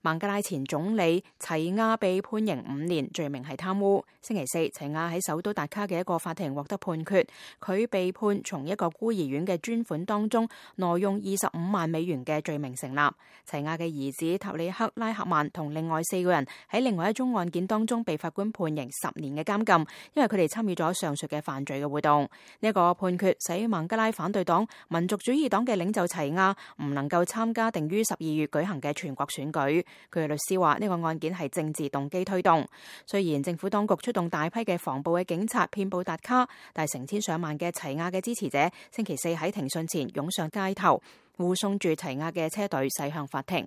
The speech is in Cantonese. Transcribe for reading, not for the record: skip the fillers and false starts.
孟加拉前總理齊亞被判刑5年，罪名係貪污。星期四，齊亞喺首都達卡嘅一個法庭獲得判決，佢被判從一個孤兒院嘅專款當中挪用25萬美元嘅罪名成立。齊亞嘅兒子塔里克拉克曼同另外4個人喺另外一宗案件當中被法官判刑10年嘅監禁，因為佢哋參與咗上述嘅犯罪嘅活動。呢一個判決使孟加拉反對黨民族主義黨嘅領袖齊亞唔能夠參加定於12月舉行嘅全國選舉。佢嘅律師話呢個案件係政治動機推動。雖然政府當局出動大批嘅防暴嘅警察遍佈達卡，但係成千上萬嘅齊亞嘅支持者星期四喺庭訊前湧上街頭，護送住齊亞嘅車隊駛向法庭。